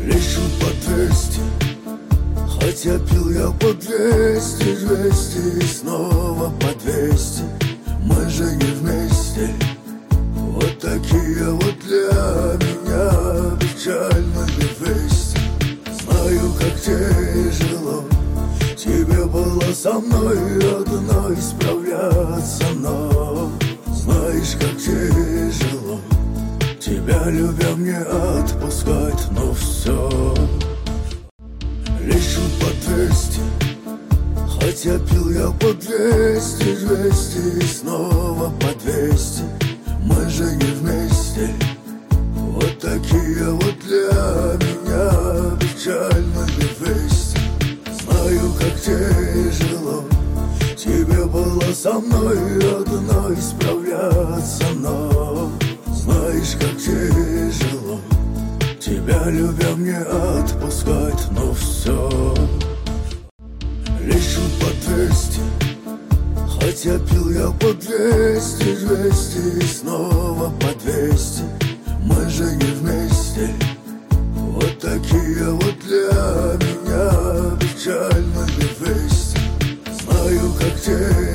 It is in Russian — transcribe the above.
Лечу по 200, хотя пил я по 200, 200 и снова по 200. Мы же не вместе. Вот такие вот для меня печальные вести. Знаю, как тяжело тебе было со мной одной справляться, но знаешь, как тяжело тебя, любя, мне отпускать, но все. Лечу по 200, хотя пил я по 200, 200 и снова по 200. Мы же не вместе. Вот такие вот для меня печальные вести. Знаю, как тяжело тебе было со мной одной справляться, но знаешь, как тяжело тебя, любя, мне отпускать, но все. Лечу по 200, хотя пил я по 200, 200 и снова по 200. Мы же не вместе. Вот такие вот для меня печальные вести. Знаю, как тебе